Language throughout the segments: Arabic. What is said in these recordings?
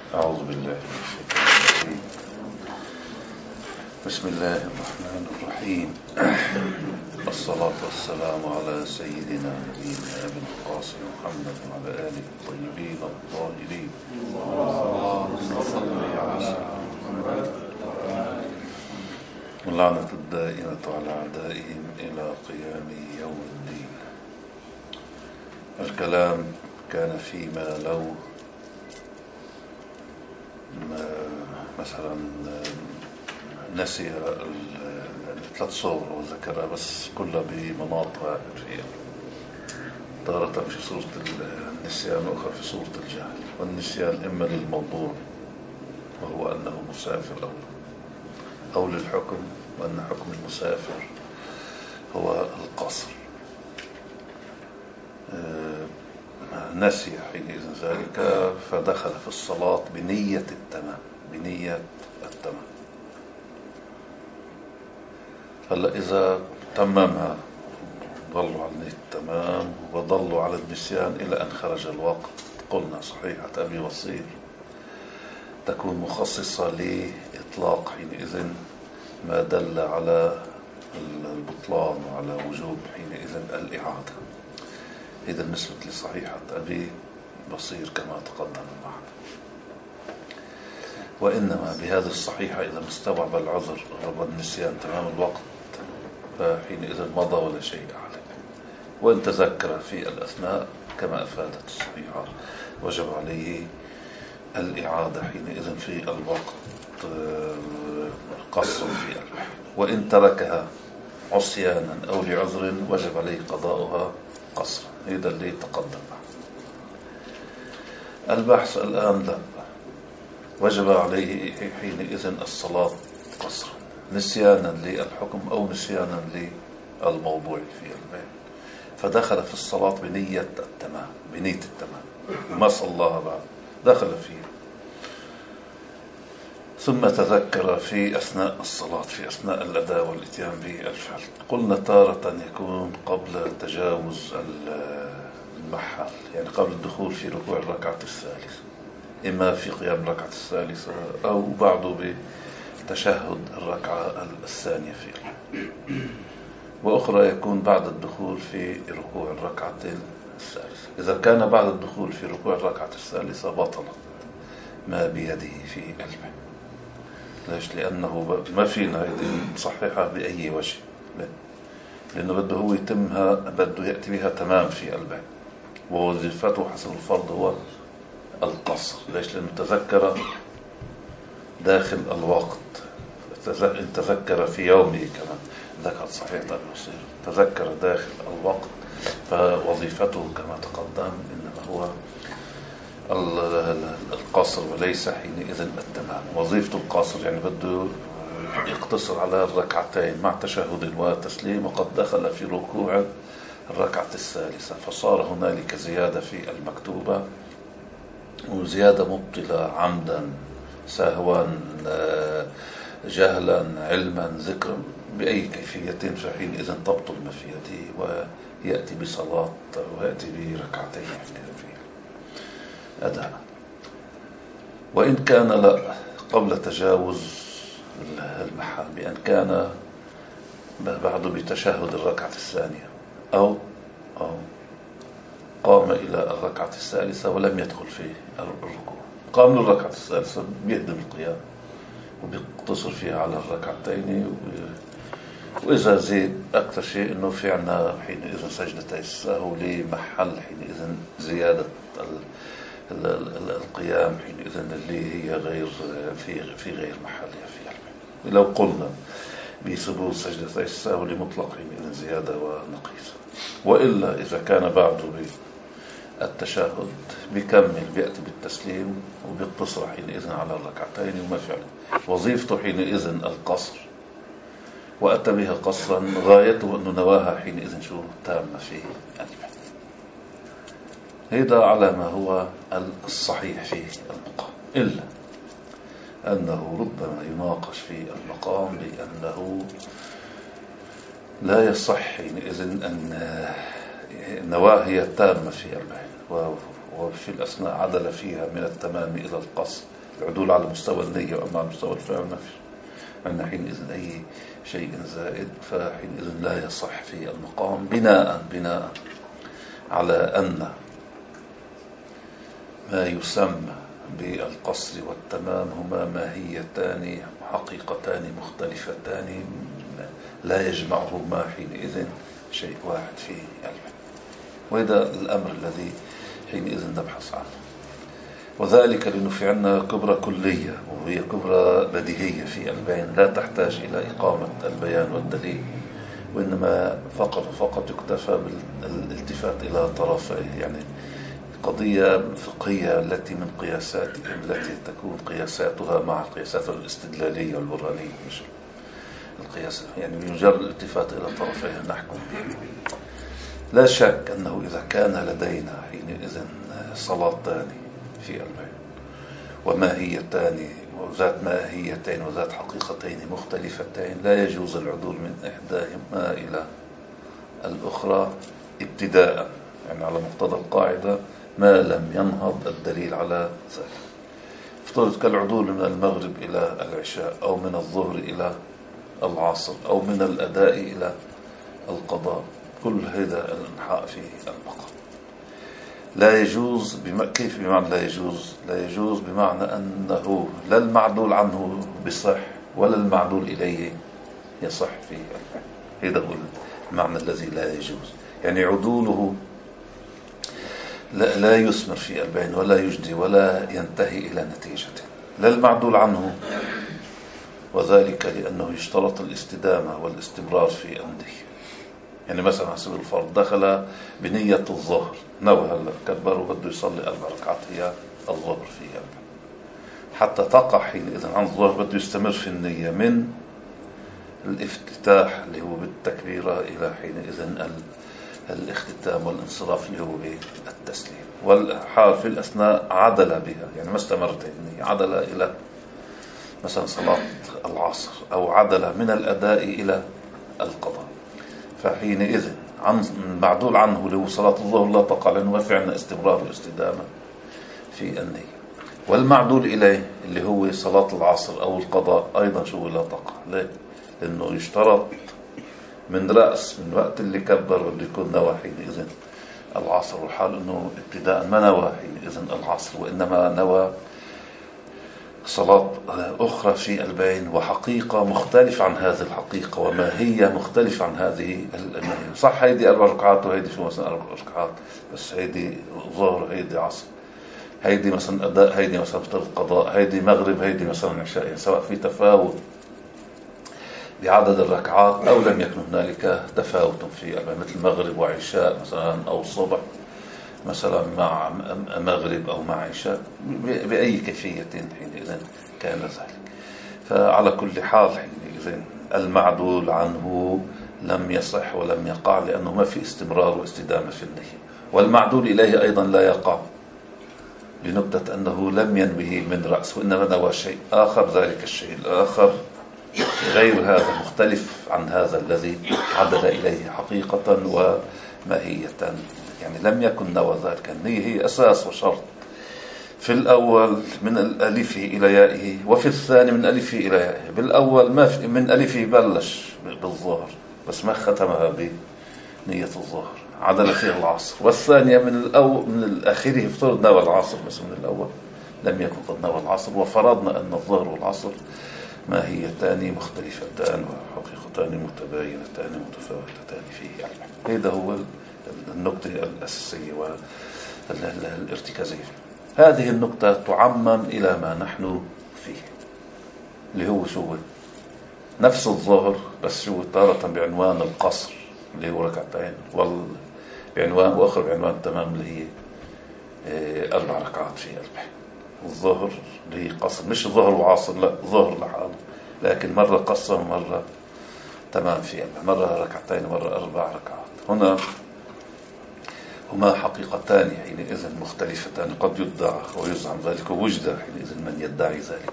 أعوذ بالله من الشيطان الرجيم. بسم الله الرحمن الرحيم. الصلاة والسلام على سيدنا نبينا أبي القاسم محمد وعلى آله الطيبين الطاهرين. واللعنة الدائمة على أعدائهم إلى قيام يوم الدين. الكلام كان فيما لو مثلا نسي ثلاث صور وذكرها بس كلها بمناط واحد فيها، تارة في صورة النسيان وأخرى في صورة الجهل. والنسيان إما للموضوع وهو أنه مسافر أو للحكم وأن حكم المسافر هو القصر. نسي حينئذ ذلك فدخل في الصلاة بنية التمام. هلا إذا تممها ضلوا على التمام وضلوا على النسيان إلى أن خرج الوقت، قلنا صحيحة أبي وصير تكون مخصصة لإطلاق حينئذ ما دل على البطلان وعلى وجوب حينئذ الإعادة. إذا بالنسبة لصحيحة أبي بصير كما تقدم معنا. وإنما بهذه الصحيحة إذا استوعب العذر والنسيان تمام الوقت فحينئذ مضى ولا شيء عليه. وإن تذكر في الأثناء كما أفادت الصحيحة وجب عليه الإعادة حينئذ في الوقت قصر في البحث. وإن تركها عصيانا أو لعذر وجب عليه قضاؤها قصرا. هذا اللي تقدم. البحث الآن لا، وجب عليه حينئذ الصلاة قصرا نسيانا للحكم أو نسيانا للموضوع في البيت، فدخل في الصلاة بنية التمام ما صلاها بعد، دخل فيه ثم تذكر في أثناء الصلاة في أثناء الأداء والإتيان بالفعل. قلنا تارة يكون قبل تجاوز المحل، يعني قبل الدخول في ركوع الركعة الثالثة، إما في قيام الركعة الثالثة أو بعده بتشهد الركعة الثانية فيه، وأخرى يكون بعد الدخول في ركوع الركعة الثالثة. إذا كان بعد الدخول في ركوع الركعة الثالثة بطل ما بيده في قلبه. ليش؟ لأنه ما فينا نصححها بأي وجه، لأنه بده هو يتمها، بده يأتي بها تمام في قلبه، ووظيفته حسب الفرض هو القصر. ليش؟ لأنه تذكر داخل الوقت، تذكر في يومه كما ذكر صحيح أبي وصير، تذكر داخل الوقت، فوظيفته كما تقدم إنما هو القصر وليس حينئذ التمام. وظيفة القصر يعني بده يقتصر على الركعتين مع تشهد وتسليم، وقد دخل في ركوع الركعة الثالثة فصار هنالك زيادة في المكتوبة، وزيادة مبطلة عمدا سهوا جهلا علما ذكرا بأي كيفية، فحينئذ تبطل ما في يده ويأتي بصلاة ويأتي بركعتين في أداء. وإن كان لا قبل تجاوز المحل، بأن كان بعد بتشهد الركعة الثانية أو قام إلى الركعة الثالثة ولم يدخل في الركوع، قام للركعة الثالثة بيهدم القيام وبيقتصر فيها على الركعتين. وإذا زيد أكثر شيء إنه في عنا حينئذ سجدتي السهو لمحل حينئذ زيادة القيام حينئذ اللي هي غير في غير محلها في علمه. لو قلنا بثبوت سجدتي السهو لمطلق حينئذ زيادة ونقيصة. وإلا إذا كان بعده بالتشهد بيكمل بيأتي بالتسليم وبيقتصر حينئذ على الركعتين وما في علم. وظيفته حينئذ القصر، وأتى بها قصرا غايته أنه نواها حينئذ شو تامة في علمه. هذا على ما هو الصحيح في المقام، إلا أنه ربما يناقش في المقام لأنه لا يصح حينئذ أن النواة هي التامة في 40 وفي الأثناء عدل فيها من التمام إلى القصر، العدول على مستوى النية، وأما على مستوى الفعل ما فيش. أن حينئذ أي شيء زائد فحينئذ لا يصح في المقام، بناء على أن ما يسمى بالقصر والتمام هما ماهيتان حقيقتان مختلفتان لا يجمعهما حينئذ شيء واحد في البيان. وهذا الأمر الذي حينئذ نبحث عنه. وذلك لأنه في عنا كبرى كلية، وهي كبرى بديهية في البيان لا تحتاج إلى إقامة البيان والدليل، وإنما فقط يكتفى بالالتفات إلى طرفيه. يعني قضية فقهية التي من قياسات التي تكون قياساتها مع قياسات الاستدلالية والبرهانية، مش القياس يعني بمجرد الالتفات إلى طرفيه نحكم به. لا شك أنه إذا كان لدينا حينئذ صلاتان في البيان وماهيتان وذات ماهيتين وذات حقيقتين مختلفتين، لا يجوز العدول من إحداهما إلى الأخرى ابتداء، يعني على مقتضى القاعدة ما لم ينهض الدليل على ذلك. افترض كالعدول من المغرب إلى العشاء، أو من الظهر إلى العصر، أو من الأداء إلى القضاء، كل هذا الانحاء في المقام لا يجوز. كيف بمعنى لا يجوز؟ لا يجوز بمعنى أنه لا المعدول عنه بصح ولا المعدول إليه يصح في البيان. هذا هو المعنى الذي لا يجوز، يعني عدوله لا يثمر في البيان ولا يجدي ولا ينتهي إلى نتيجة. لا المعدول عنه، وذلك لأنه يشترط الاستدامة والاستمرار في النية. يعني مثلا على سبيل الفرض دخل بنية الظهر، نوى هلا كبر وبده يصلي 4 ركعات هي الظهر في البيان، حتى تقع حينئذ عن الظهر بده يستمر في النية من الافتتاح اللي هو بالتكبيرة إلى حينئذ الاختتام والانصراف اللي هو بالتسليم. والحال في الأثناء عدل بها، يعني ما استمرت النية، عدل إلى مثلا صلاة العصر، أو عدل من الأداء إلى القضاء، فحينئذ معدول عنه اللي هو صلاة الظهر لا تقع، لأنه ما في عندنا استمرار واستدامة في النية. والمعدول إليه اللي هو صلاة العصر أو القضاء أيضا شو لا تقع. ليه؟ لأنه يشترط من رأس من وقت اللي كبر واللي يكون نوى حينئذ العصر، والحال أنه ابتداء ما نوى حينئذ العصر، وإنما نوى صلاة أخرى في البيان وحقيقة مختلف عن هذه الحقيقة وماهية مختلف عن هذه الماهية. صح هيدي 4 ركعات وهيدي شو مثلا 4 ركعات، بس هيدي ظهر هيدي عصر، هيدي مثلا أداء، هيدي مثلا افترض قضاء، هيدي مغرب، هيدي مثلا عشاء. يعني سواء في تفاوت بعدد الركعات أو لم يكن هنالك تفاوت في البيان، مثل مغرب وعشاء مثلا، أو الصبح مثلا مع مغرب أو مع عشاء، بأي كيفية حينئذ كان ذلك. فعلى كل حال حينئذ المعدول عنه لم يصح ولم يقع، لأنه ما في استمرار واستدامة في النية. والمعدول إليه أيضا لا يقع لنكتة أنه لم ينوه من رأس، وإنما نوى شيء آخر، ذلك الشيء الآخر غير هذا، مختلف عن هذا الذي عدل إليه حقيقة وماهية. يعني لم يكن نوى ذلك. النية هي أساس وشرط في الأول من الألف إلى يائه، وفي الثاني من ألف إلى يائه. بالأول ما في من ألفه بلش بالظهر بس ما ختمها بنية الظهر، عدل فيها العصر. والثانية من الآخره افترض نوى العصر، بس من الأول لم يكن قد نوى العصر، وفرضنا أن الظهر والعصر ماهيتان مختلفتان وحقيقتان متباينتان متفاوتتان فيه. يعني هذا هو النقطة الأساسية والارتكازية. هذه النقطة تعمم إلى ما نحن فيه، اللي هو شو نفس الظهر، بس شو تارة بعنوان القصر اللي هو ركعتين، بعنوان وآخر بعنوان التمام اللي هي 4 ركعات في البيان. الظهر اللي هي قصر، مش ظهر وعصر، لا ظهر لحاله، لكن مرة قصر ومرة تمام في البيان، مرة ركعتين ومرة 4 ركعات. هنا هما حقيقتان حينئذ مختلفتان، قد يدعى ويزعم ذلك، ووجد حينئذ من يدعي ذلك.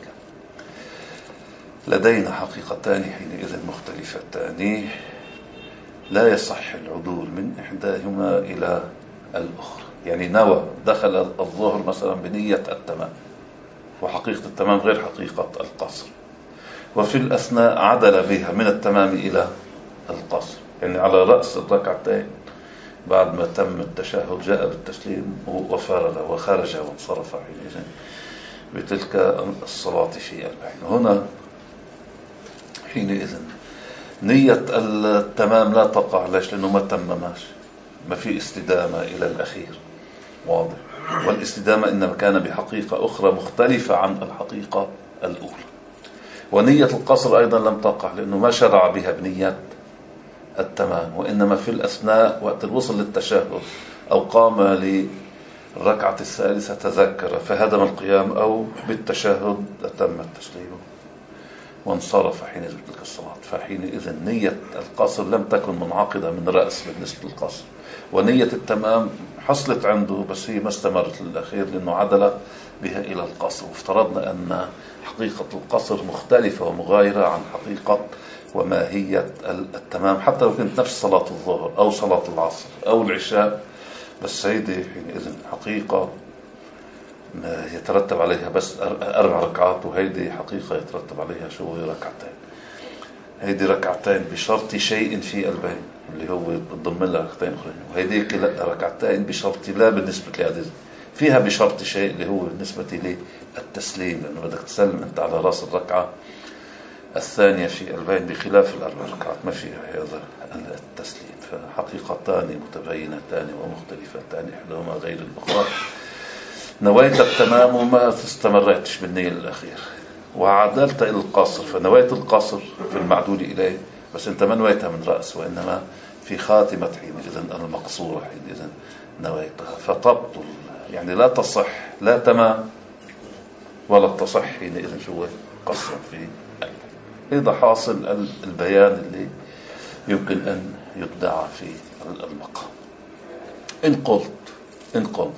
لدينا حقيقتان حينئذ مختلفتان لا يصح العدول من إحداهما إلى الأخرى. يعني نوى دخل الظهر مثلا بنية التمام، وحقيقة التمام غير حقيقة القصر. وفي الأثناء عدل بها من التمام إلى القصر، يعني على رأس الركعتين بعد ما تم التشهد جاء بالتسليم وفرغ وخرج وانصرف حينئذ بتلك الصلاة في البين. هنا حينئذ نية التمام لا تقع. ليش؟ لأنه ما تمماش، ما في استدامة إلى الأخير، واضح. والاستدامة إنما كان بحقيقة أخرى مختلفة عن الحقيقة الأولى. ونية القصر أيضا لم تقع لأنه ما شرع بها بنية التمام، وإنما في الأثناء وقت الوصل للتشهد أو قام للركعة الثالثة تذكر فهدم القيام، أو بالتشهد أتم التسليم وانصرف حينئذ تلك الصلاة. فحينئذ نية القصر لم تكن منعقدة من رأس بالنسبة للقصر، ونية التمام حصلت عنده بس هي ما استمرت للأخير لأنه عدل بها إلى القصر. وافترضنا أن حقيقة القصر مختلفة ومغايرة عن حقيقة وماهية التمام، حتى لو كانت نفس صلاة الظهر أو صلاة العصر أو العشاء، بس هيدي حينئذ حقيقة يترتب عليها بس 4 ركعات، وهيدي حقيقة يترتب عليها شو هي ركعتين. هيدي ركعتين بشرط شيء في البين اللي هو بتضم لها ركعتين أخرين، وهيديك ركعتين بشرط لا بالنسبة لهذه فيها بشرط شيء اللي هو بالنسبة للتسليم، لأنه بدك تسلم أنت على رأس الركعة الثانية في البين بخلاف ال4 ركعات ما فيها هذا التسليم. فحقيقتان متباينتان ومختلفتان، إحداهما غير الأخرى. نويت التمام وما استمرتش بالنية الأخير وعدلت إلى القصر، فنويت القصر في المعدول إليه بس أنت ما نويتها من رأس، وإنما في خاتمة حينئذ المقصورة حينئذ نويتها، فتبطل، يعني لا تصح لا تمام ولا تصح حينئذ شو قصر في هذا حاصل البيان اللي يمكن أن يبدع في المقام. إن قلت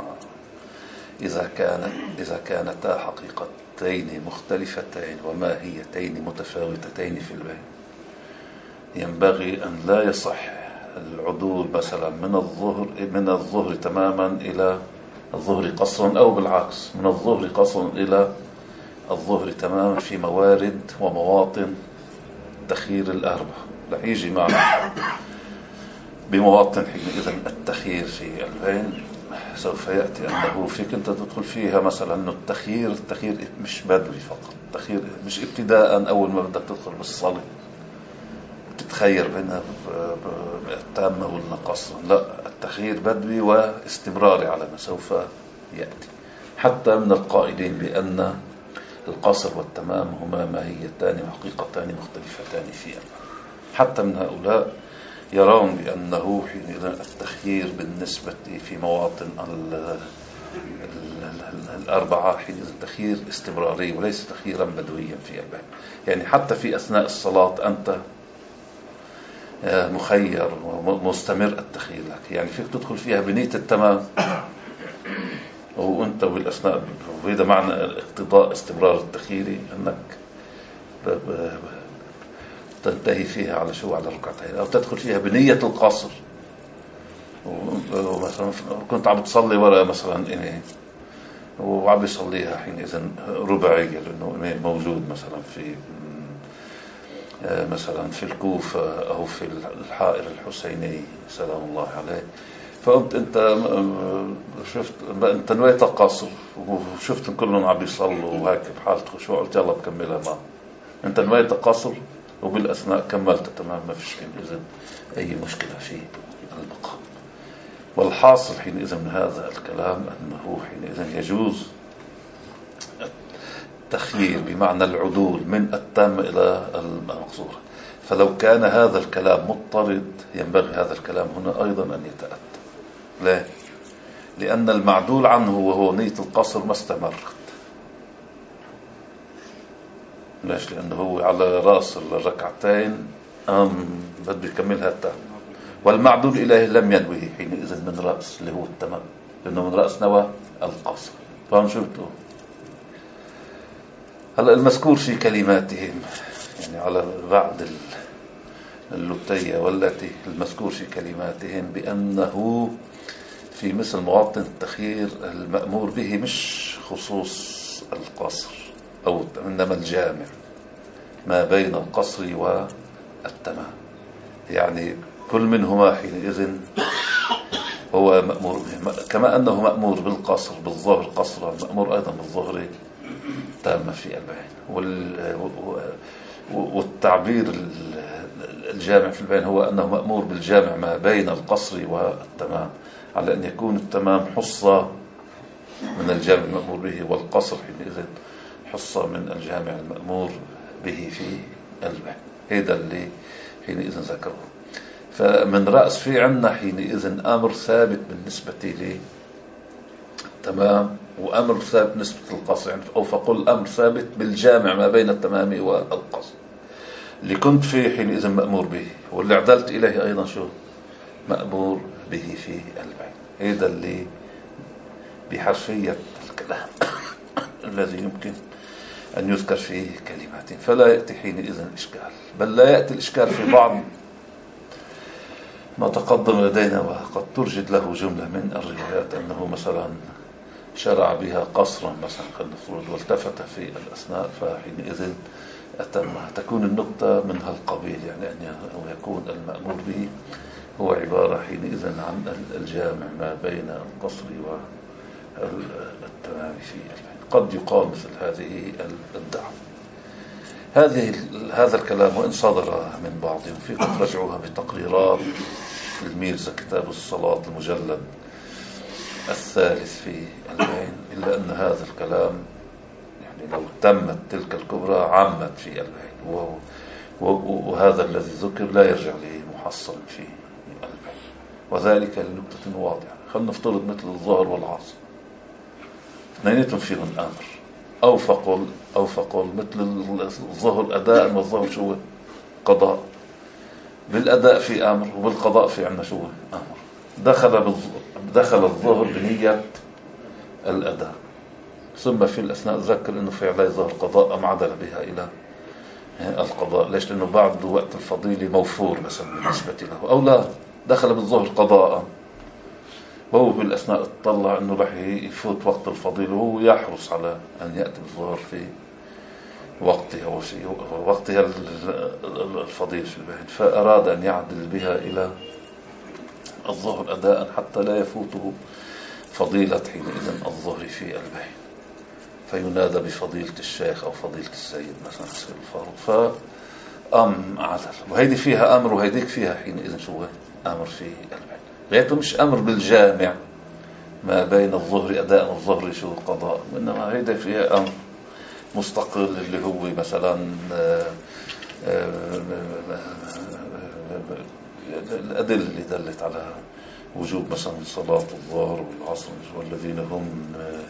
إذا كانتا حقيقتين مختلفتين وماهيتين متفاوتتين في البين، ينبغي أن لا يصح العدول مثلا من الظهر تماما إلى الظهر قصرا، أو بالعكس من الظهر قصرا إلى الظهر تماما في موارد ومواطن تخيير الأربع. رح يجي معنا بمواطن حينئذ التخيير في البين سوف يأتي أنه فيك أنت تدخل فيها مثلا أنه التخيير مش بدري فقط، التخيير مش ابتداء أول ما بدك تدخل بالصلاة تتخير بينها التامة والنقص، لا، التخيير بدري واستمراري على ما سوف يأتي. حتى من القائلين بأن القصر والتمام هما ماهيتان وحقيقتان مختلفتان فيها، حتى من هؤلاء يرون بأنه حينئذ التخيير بالنسبة في مواطن الأربعة حينئذ التخيير استمراري وليس تخييرا بدويا في البين. يعني حتى في أثناء الصلاة أنت مخير ومستمر التخيير لك، يعني فيك تدخل فيها بنية التمام وأنت بالأثناء، وهذا معنى اقتضاء استمرار التخيير أنك تنتهي فيها على شو على ركعتين، أو تدخل فيها بنية القصر. ومثلا كنت عم تصلي وراء مثلا إمام وعم يصليها حينئذ رباعية لأنه موجود مثلا في الكوفة أو في الحائر الحسيني سلام الله عليه، فقمت أنت شفت أنت نويت القصر وشفت كلهم عم يصلوا وهيك بحالة خشوع، قلت يلا بكملها معه. أنت نويت القصر وبالأثناء كملت تمام، ما فيش حينئذ أي مشكلة في المقام. والحاصل حينئذ من هذا الكلام أنه حينئذ يجوز التخيير بمعنى العدول من التام إلى المقصورة. فلو كان هذا الكلام مضطرد ينبغي هذا الكلام هنا أيضا أن يتأتى. ليه؟ لأن المعدول عنه وهو نية القصر ما استمرت. ليش؟ لأنه هو على رأس الركعتين بده يكملها التام، والمعدول إليه لم ينويه حينئذ من رأس اللي هو التمام، لأنه من رأس نوى القصر. فهم شو بتقول؟ هلأ المذكور في كلماتهم يعني على بعض اللتية والتي المذكور في كلماتهم بأنه في مثل مواطن التخيير المأمور به مش خصوص القصر إنما الجامع ما بين القصر والتمام. يعني كل منهما حينئذ هو مأمور به، كما أنه مأمور بالقصر بالظهر قصرا، مأمور أيضا بالظهر تامة في البيان. والتعبير الجامع في البيان هو أنه مأمور بالجامع ما بين القصر والتمام، على أن يكون التمام حصة من الجامع المأمور به، والقصر حينئذ حصة من الجامع المأمور به في البيان. هذا اللي حينئذ ذكره. فمن رأس في عنا حينئذ أمر ثابت بالنسبة لي تمام، وأمر ثابت بالنسبة للقصر، يعني أو فقل أمر ثابت بالجامع ما بين التمام والقصر اللي كنت فيه حينئذ مأمور به، واللي عدلت إليه أيضا شو مأمور به في البيان. هذا اللي بحرفية الكلام الذي يمكن أن يذكر فيه كلمات، فلا يأتي حينئذ الإشكال، بل لا يأتي الإشكال في بعض ما تقدم لدينا، وقد ترجد له جملة من الروايات أنه مثلا شرع بها قصرا مثلا خلينا والتفت في الأثناء فحينئذ أتمها. تكون النقطة من هالقبيل، يعني أن يكون المأمور به هو عبارة حينئذ عن الجامع ما بين القصر والتمام في البيان. قد يقال مثل هذه الدعوة. هذا الكلام وإن صدر من بعضهم فيكم ترجعوها بتقريرات الميرزا كتاب الصلاة المجلد الثالث في البيان، إلا أن هذا الكلام يعني لو تمت تلك الكبرى عامت في البيان، وهذا الذي ذكر لا يرجع لمحصل في البيان، وذلك لنكتة واضحة. خلنا نفترض مثل الظهر والعصر اثنيناتهم فيهم أمر، أو فقل مثل الظهر أداء والظهر شو قضاء. بالأداء في أمر وبالقضاء في عنا شو أمر. دخل الظهر بنية الأداء، ثم في الأثناء ذكر أنه في عليه ظهر قضاء أم عدل بها إلى القضاء. ليش؟ لأنه بعد وقت الفضيلة موفور مثلا بالنسبة له، أو لا دخل بالظهر قضاء، وهو بالأثناء اطلع أنه رح يفوت وقت الفضيلة، وهو يحرص على أن يأتي بالظهر في وقتها الفضيل في البيت، فأراد أن يعدل بها إلى الظهر أداء حتى لا يفوته فضيلة حينئذ الظهر في البيت، فينادى بفضيلة الشيخ أو فضيلة السيد مثلا يصير الفاروق، فأم عدل. وهيدي فيها أمر وهيديك فيها حينئذ شو أمر في البيت. غيرته مش أمر بالجامع ما بين الظهر أداء والظهر شو قضاء، وإنما هيدا فيها أمر مستقل اللي هو مثلا الأدلة اللي دلت على وجوب مثلا صلاة الظهر والعصر والذين هم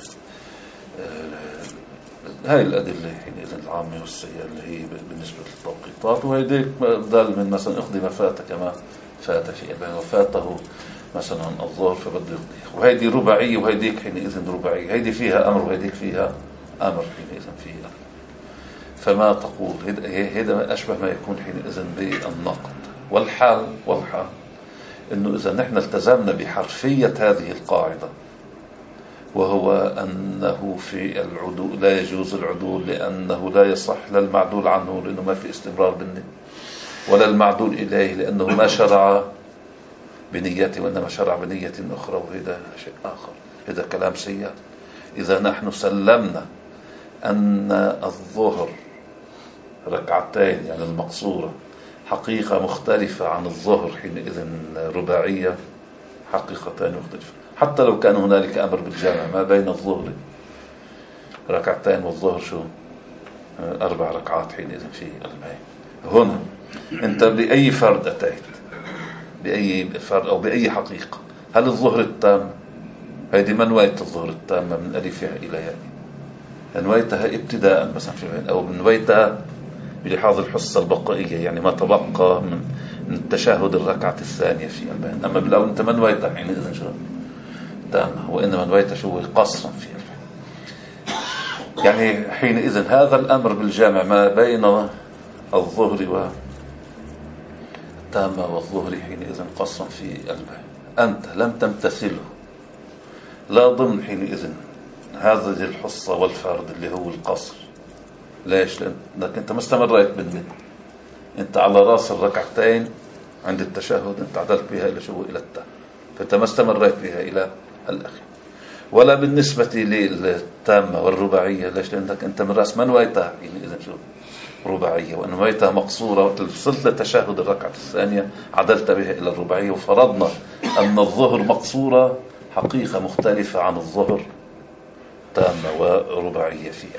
هاي الأدلة حينئذ العامة والسيئة اللي هي بالنسبة للتوقيتات. وهيديك دال من مثلا اقضي ما فات كما فات في البيان، وفاته مثلا الظهر فبده يقضيه. وهيدي رباعية وهيديك حينئذ رباعية، هيدي فيها أمر وهيديك فيها أمر حينئذ فيها. فما تقول هذا أشبه ما يكون حينئذ بالنقد. والحال إنه إذا نحن التزمنا بحرفية هذه القاعدة، وهو أنه في العدول لا يجوز العدول، لأنه لا يصح للمعدول عنه لأنه ما في استمرار بالنية، ولا المعدول إليه لأنه ما شرع بنيته وإنما شرع بنية أخرى، وهذا شيء آخر. هذا كلام سيء. إذا نحن سلمنا أن الظهر ركعتين يعني المقصورة حقيقة مختلفة عن الظهر حينئذ رباعية، حقيقتان مختلفة، حتى لو كان هنالك أمر بالجامع ما بين الظهر ركعتين والظهر شو 4 ركعات حينئذ في البيت. هنا أنت بأي فرد أتيت، بأي فرد أو بأي حقيقة، هل الظهر التام هذه منوية الظهر التامة من ألفها إلى ياء، نويتها ابتداء مثلا في البيت، أو نويتها بلحاظ الحصة البقائية يعني ما تبقى من التشهد الركعة الثانية في البيت. أما بالأول أنت منويتها حينئذ شو تامة، وإنما منويتها شو قصرا في البيت. يعني حينئذ هذا الأمر بالجامع ما بين الظهر والتامة والظهر حينئذ قصرا في البيت، أنت لم تمتثله لا ضمن حينئذ هذه الحصة والفرد اللي هو القصر. ليش؟ لأنك أنت ما استمريت بالنية، أنت على رأس الركعتين عند التشهد أنت عدلت بها إلى شو؟ إلى التام، فأنت ما استمريت بها إلى الأخير. ولا بالنسبة للتامة والرباعية. ليش؟ لأنك أنت من رأس ما نويتها يعني إذا شو رباعية، وأن نويتها مقصورة وصلت لتشهد الركعة الثانية عدلت بها إلى الرباعية. وفرضنا أن الظهر مقصورة حقيقة مختلفة عن الظهر تامة ورباعية فيها.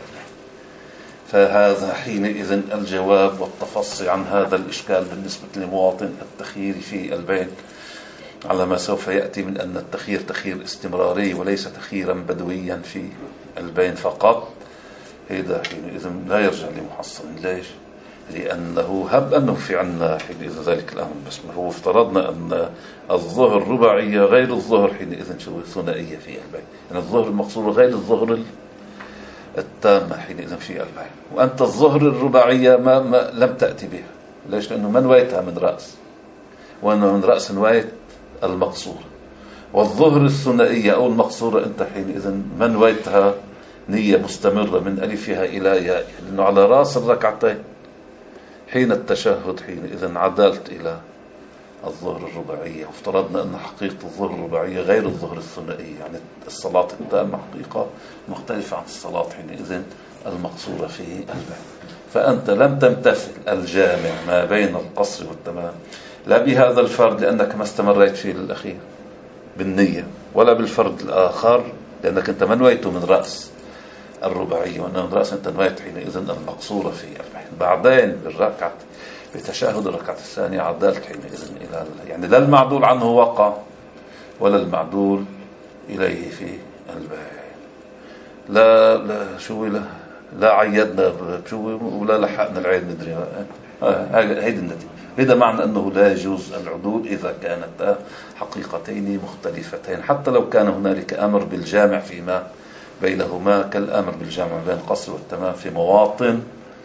فهذا حينئذ الجواب والتفصي عن هذا الإشكال بالنسبة لمواطن التخيير في البين، على ما سوف يأتي من أن التخيير تخيير استمراري وليس تخييرا بدويا في البين فقط. هذا حينئذ لا يرجع لمحصن. ليش؟ لأنه هب أنه في عنا حينئذ ذلك الأمر، بس هو افترضنا أن الظهر رباعية غير الظهر حينئذ شو ثنائية في البين، يعني الظهر المقصور غير الظهر التامة حينئذ في البين. وأنت الظهر الرباعية ما لم تأتي بها. ليش؟ لأنه ما نويتها من رأس، وأنه من رأس نويت المقصورة. والظهر الثنائية أو المقصورة أنت حينئذ ما نويتها نية مستمرة من ألفها إلى ياء، لأنه على رأس الركعتين حين التشهد حينئذ عدلت إلى الظهر الرباعية. وافترضنا أن حقيقة الظهر الرباعية غير الظهر الثنائية، يعني الصلاة التامة حقيقة مختلفة عن الصلاة حينئذ المقصورة في البين. فأنت لم تمتثل الجامع ما بين القصر والتمام، لا بهذا الفرد لأنك ما استمريت فيه للأخير بالنية، ولا بالفرد الآخر لأنك أنت ما نويته من رأس الرباعية، وأنه من رأس أنت نويت حينئذ المقصورة في البين. بعدين بالركعة بتشهد الركعة الثانية عدلت حينئذ إلى يعني لا المعدول عنه وقع ولا المعدول إليه في البين. لا شو لا عيدنا شو ولا لحقنا العين ندري. هيدي النتيجة. هذا معنى أنه لا يجوز العدول إذا كانتا حقيقتين مختلفتين، حتى لو كان هنالك أمر بالجامع فيما بينهما، كالأمر بالجامع بين القصر والتمام في مواطن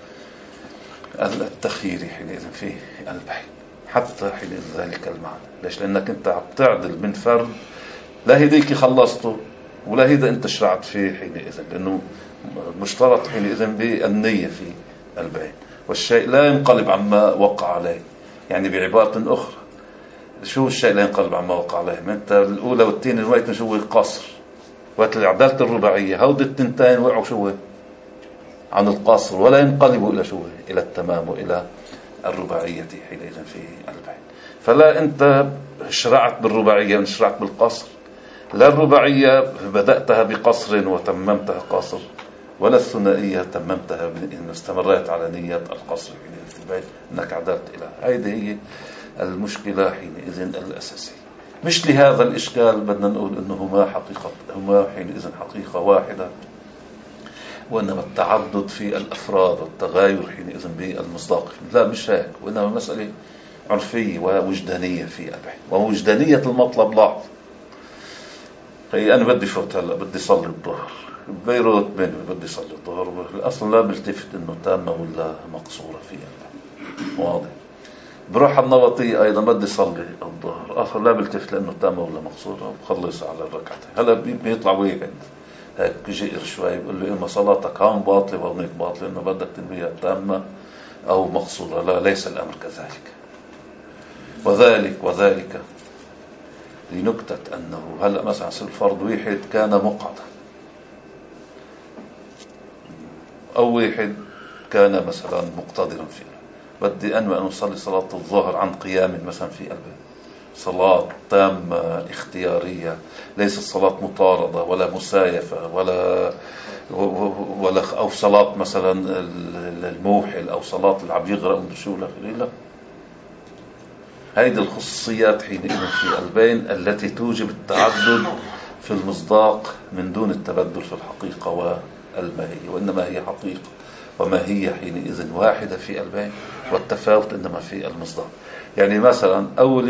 التخيير حينئذ في البين، حتى حينئذ ذلك المعنى. ليش؟ لأنك أنت بتعدل من فرد لا هديك خلصته ولا هيدا أنت شرعت فيه حينئذ، لأنه مشترط حينئذ بالنية في البين، والشيء لا ينقلب عما وقع عليه. يعني بعبارة أخرى، شو الشيء لا ينقلب عما وقع عليه؟ ما أنت الأولى والثانية نويت شو القصر، وقت اللي عدلت الرباعية هود التنتين وقعوا شو عن القصر ولا ينقلبوا إلى شو إلى التمام وإلى الرباعية حينئذ في البين. فلا أنت شرعت بالرباعية شرعت بالقصر، لا الرباعية بدأتها بقصر وتممتها قصر، ولا الثنائية تممتها بأن استمرت على نية القصر حينئذ في البين أنك عدلت إلى. هذه هي المشكلة حينئذ الأساسية. مش لهذا الإشكال بدنا نقول أنهما هما حينئذ حقيقة واحدة، وإنما التعدد في الأفراد والتغاير حينئذ بالمصداق. لا مش هيك، وإنما مسألة عرفية ووجدانية في البين. ووجدانية المطلب لاحظ، هي أنا بدي فوت هلا بدي صلي الظهر ببيروت بيني بدي صلي الظهر، أصلا لا بلتفت إنه تامة ولا مقصورة في البين، واضح. بروح النبطية أيضا بدي صلي الظهر، أصلا لا بلتفت لأنه تامة ولا مقصورة، وبخلص على الركعتين. هلا بيطلع ويحد هيك جئر شوي بيقول له إما صلاتك هون باطلة وهونيك باطلة، إنه بدك تنويها تامة أو مقصورة. لا، ليس الأمر كذلك. وذلك لنكتة أنه هلأ مثلا الفرض واحد كان مقعدا، أو واحد كان مثلا مقتدرا فيه، بدي أنوي أن أصلي صلاة الظهر عن قيام مثلا في قلبي، صلاة تامة اختيارية، ليست صلاة مطاردة ولا مسايفة ولا أو صلاة مثلا الموحل أو صلاة اللي عم يغرق شو لا. هذه الخصوصيات حينئذ في البين التي توجب التعدد في المصداق من دون التبدل في الحقيقة والماهية، وإنما هي حقيقة وما هي حينئذ واحدة في البين، والتفاوت إنما في المصداق. يعني مثلا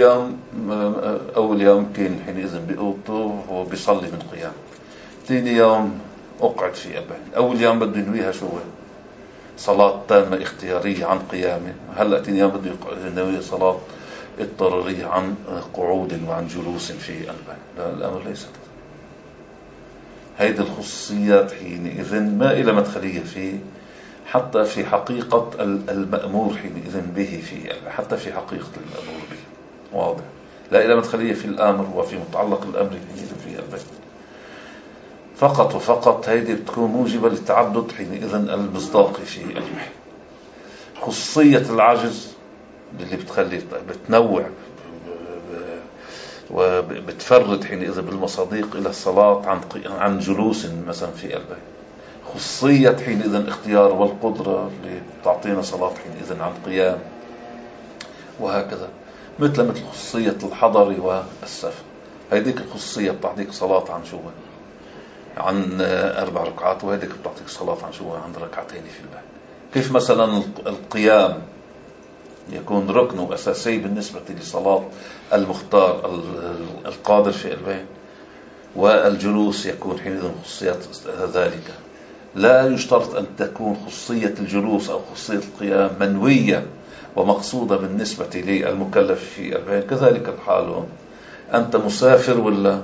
أول يوم كان حينئذ بأوضته وبيصلي من قيام، ثاني يوم أقعد في البين. أول يوم بده ينويها شو صلاة تامة اختيارية عن قيامه، هلأ ثاني يوم بده ينوي صلاة اضطرارية عن قعود وعن جلوس في البين. لا، الأمر ليس كذا. هيدي الخصوصيات حينئذ ما إلى مدخلية فيه، حتى في حقيقة المأمور حينئذ به فيه، حتى في حقيقة المأمور به. واضح؟ لا إلى مدخلية في الأمر وفي متعلق الأمر حينئذ في البيت فقط وفقط. هيدي بتكون موجبة للتعدد حينئذ المصداقي في الوحي. خصوصية العجز اللي بتخلي بتنوع وبتفرد حينئذ بالمصاديق إلى الصلاة عن جلوس مثلا في البيت. خصوصية حينئذ الاختيار والقدرة اللي بتعطينا صلاة حينئذ عن قيام، وهكذا. مثل خصوصية الحضر والسفر، هيديك الخصوصية بتعطيك صلاة عن شو؟ عن 4 ركعات، وهيديك بتعطيك صلاة عن شو؟ عن 2 ركعتين في البيت. كيف مثلا القيام يكون ركن وأساسي بالنسبة لصلاة المختار القادر في البيت، والجلوس يكون حينئذ خصوصيات ذلك. لا يشترط أن تكون خصوصية الجلوس أو خصوصية القيام منوية ومقصودة بالنسبة للمكلف في البيت. كذلك الحال، أنت مسافر ولا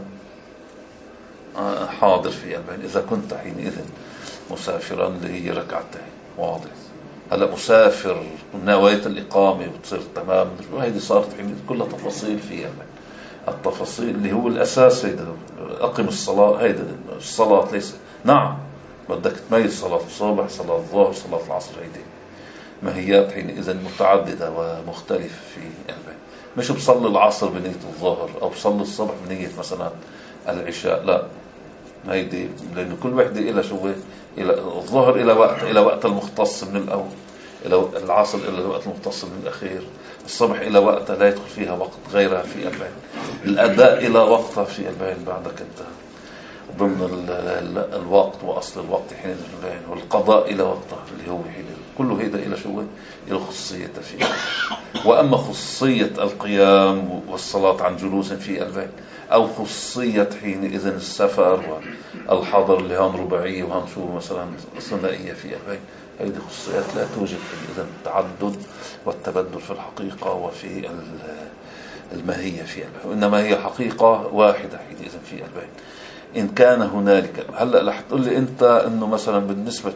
حاضر في البيت. إذا كنت حينئذ مسافرا اللي هي ركعتين، واضح. هلا مسافر نواية الإقامة بتصير تمام، وهذه صارت حينئذ كلها تفاصيل فيها. التفاصيل اللي هو الأساس، هيدا أقم الصلاة، هيدا الصلاة ليس نعم بدك تميز صلاة الصبح، صلاة الظهر، صلاة العصر، هيدي ماهيات حينئذ متعددة ومختلفة في البيت. مش بصلي العصر بنية الظهر أو بصلي الصبح بنية مثلا العشاء، لا. هيدي لأن كل وحدة إلى شو، إلى الظهر إلى وقت المختص من الأول، إلى العصر إلى الوقت المختص من الأخير، الصبح إلى وقت لا يدخل فيها وقت غيرها في البيت، الأداء إلى وقتها في البيت بعدك أنت ضمن الوقت وأصل الوقت حين البيت، والقضاء إلى وقتها اللي هو حين كله هيدا إلى شو؟ إلى خصوصية فيه. وأما خصوصية القيام والصلاة عن جلوس في البيت، أو خصوصية حينئذ السفر والحضر اللي هون رباعية وهون شو مثلا ثنائية في البيت، هذه خصوصيات لا توجد حينئذ التعدد والتبدل في الحقيقة وفي الماهية في البيت، وإنما هي حقيقة واحدة حينئذ في البيت. إن كان هنالك، هلأ رح تقول لي أنت إنه مثلا بالنسبة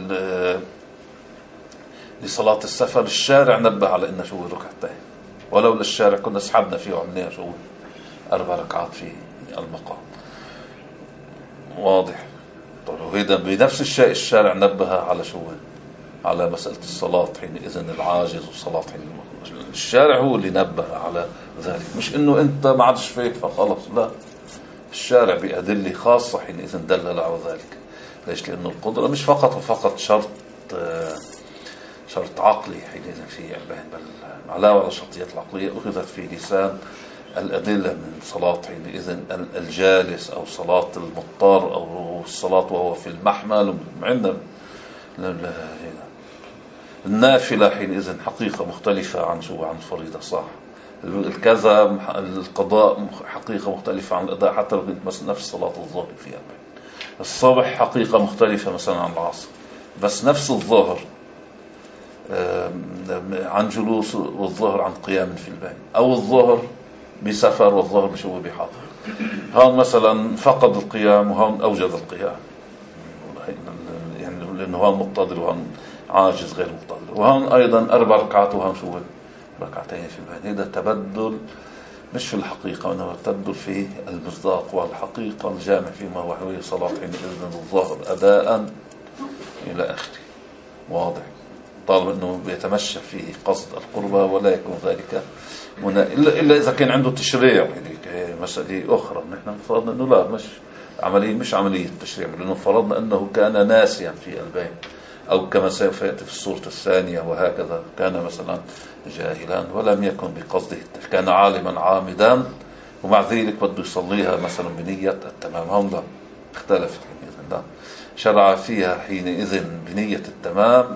لصلاة السفر الشارع نبه على إنه شو ركعتين، ولو للشارع كنا سحبنا فيه وعملناها شو 4 ركعات في المقام، واضح. طيب وهذا بنفس الشيء الشارع نبه على شو؟ على مسألة الصلاة حينئذ العاجز، والصلاة حين الشارع هو اللي نبه على ذلك، مش إنه أنت ما عادش فيك فخلص، لا. الشارع بأدلة خاصة حينئذ دلل على ذلك. ليش؟ لأنه القدرة مش فقط وفقط شرط عقلي حينئذ في البيان، بل علاوة على الشرطيات العقلية أخذت في لسان الأدلة من صلاة حينئذ الجالس، أو صلاة المضطر، أو الصلاة وهو في المحمل. عندنا النافلة حينئذ حقيقة مختلفة عن شو؟ عن فريضة، صح. الكذا القضاء حقيقة مختلفة عن الأداء، حتى لو كنت مثلا نفس صلاة الظهر فيها. الصبح حقيقة مختلفة مثلا عن العصر، بس نفس الظهر عن جلوس، والظهر عن قيام في البيت، أو الظهر بسفر والظهر بشو بحاضر. هون مثلا فقد القيام وهون أوجد القيام، يعني لأنه هون مقتدر وهون عاجز غير مقتدر، وهون أيضا 4 ركعات وهون شو ركعتين في البيت. هذا تبدل مش في الحقيقة، وإنما تبدل في المصداق والحقيقة الجامع فيما هو حوالي صلاة حين الظهر أداء إلى آخره، واضح. طالما أنه بيتمشى فيه قصد القربة، ولا يكون ذلك إلا إذا كان عنده تشريع، يعني مسألة أخرى. نحن فرضنا أنه لا، مش عملية تشريع، لأنه فرضنا أنه كان ناسيا في البيت، أو كما سوف يأتي في الصورة الثانية، وهكذا كان مثلا جاهلا ولم يكن بقصده، كان عالما عامدا ومع ذلك بده يصليها مثلا بنية التمام. هم لا، اختلفت حينئذ، لا، شرع فيها حينئذ بنية التمام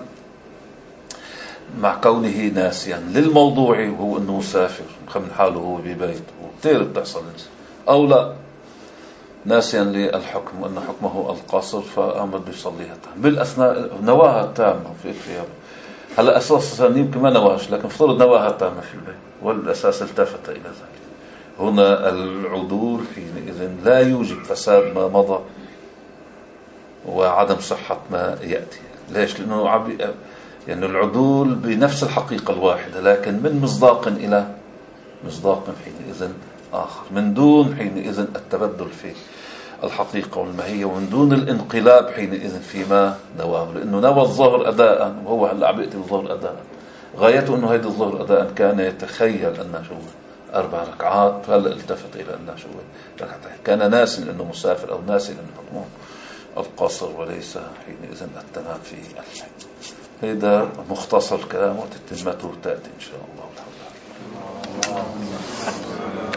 مع كونه ناسيا للموضوع، وهو انه مسافر من حاله هو ببيت، وكثير بتحصل، او لا ناسيا للحكم وان حكمه القصر، فقام بده يصليها بالاثناء نواها تامه فيها. هلا اساسا يمكن ما نواهش، لكن افترض نواها تامه في البيت، والاساس التفت الى ذلك. هنا العدول حينئذ لا يوجب فساد ما مضى وعدم صحة ما يأتي. ليش؟ لأنه يعني العدول بنفس الحقيقة الواحدة، لكن من مصداق إلى مصداق حينئذ آخر، من دون حينئذ التبدل في الحقيقة والماهية، ومن دون الانقلاب حينئذ فيما نواه. لأنه نوى الظهر أداء، وهو هلأ عم يأتي الظهر أداء، غايته أنه هيدا الظهر أداء كان يتخيل أنه شو 4 ركعات، فهلا التفت إلى أنه شو ركعتين. كان ناسي أنه مسافر، أو ناسي أنه حكمه القصر وليس حينئذ التمام في الشيء. هذا مختصر كلام، وتتمته تأتي إن شاء الله.